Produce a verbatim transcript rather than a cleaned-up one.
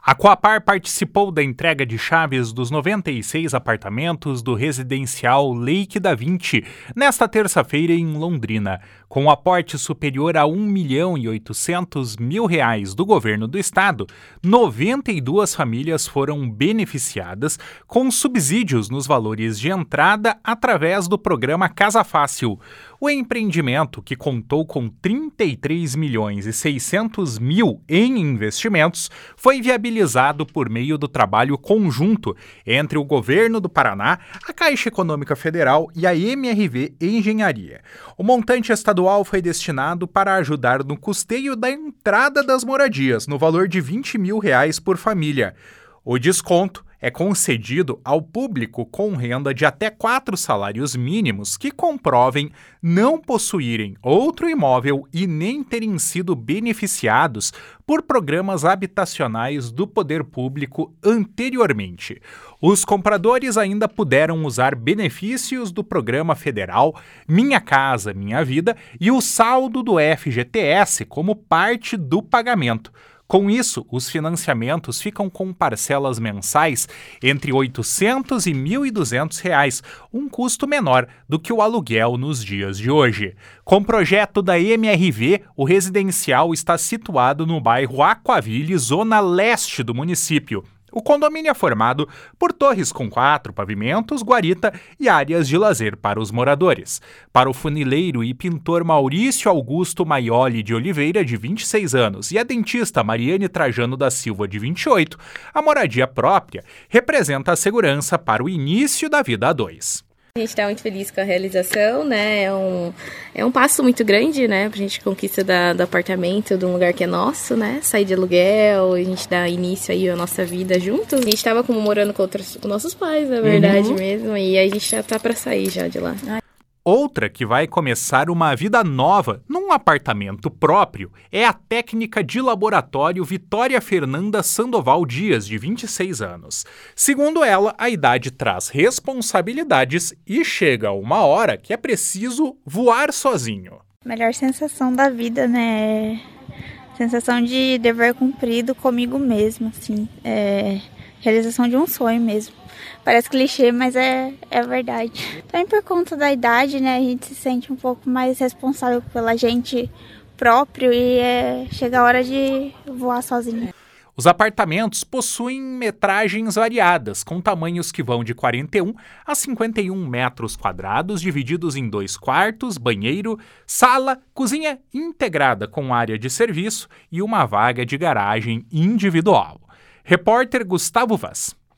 A Coapar participou da entrega de chaves dos noventa e seis apartamentos do residencial Lake da Vinci nesta terça-feira em Londrina. Com um aporte superior a um milhão e oitocentos mil reais do governo do estado, noventa e duas famílias foram beneficiadas com subsídios nos valores de entrada através do programa Casa Fácil. O empreendimento, que contou com trinta e três milhões e seiscentos mil em investimentos, foi viabilizado por meio do trabalho conjunto entre o governo do Paraná, a Caixa Econômica Federal e a M R V Engenharia. O montante estadual foi destinado para ajudar no custeio da entrada das moradias, no valor de vinte mil reais por família. O desconto é concedido ao público com renda de até quatro salários mínimos que comprovem não possuírem outro imóvel e nem terem sido beneficiados por programas habitacionais do poder público anteriormente. Os compradores ainda puderam usar benefícios do programa federal Minha Casa Minha Vida e o saldo do F G T S como parte do pagamento. Com isso, os financiamentos ficam com parcelas mensais entre oitocentos e mil e duzentos reais, um custo menor do que o aluguel nos dias de hoje. Com o projeto da M R V, o residencial está situado no bairro Aquaville, zona leste do município. O condomínio é formado por torres com quatro pavimentos, guarita e áreas de lazer para os moradores. Para o funileiro e pintor Maurício Augusto Maioli de Oliveira, de vinte e seis anos, e a dentista Mariane Trajano da Silva, de vinte e oito, a moradia própria representa a segurança para o início da vida a dois. A gente está muito feliz com a realização, né? É um, é um passo muito grande, né? Pra gente conquista da, do apartamento, de um lugar que é nosso, né? Sair de aluguel, a gente dar início aí à nossa vida juntos. A gente estava como morando com, outros, com nossos pais, na verdade, uhum. mesmo, e a gente já tá para sair já de lá. Outra que vai começar uma vida nova num apartamento próprio é a técnica de laboratório Vitória Fernanda Sandoval Dias, de vinte e seis anos. Segundo ela, a idade traz responsabilidades e chega uma hora que é preciso voar sozinho. Melhor sensação da vida, né? Sensação de dever cumprido comigo mesmo, assim. É realização de um sonho mesmo. Parece clichê, mas é, é verdade. Também por conta da idade, né, a gente se sente um pouco mais responsável pela gente próprio e é, chega a hora de voar sozinho. Os apartamentos possuem metragens variadas, com tamanhos que vão de quarenta e um a cinquenta e um metros quadrados, divididos em dois quartos, banheiro, sala, cozinha integrada com área de serviço e uma vaga de garagem individual. Repórter Gustavo Vaz.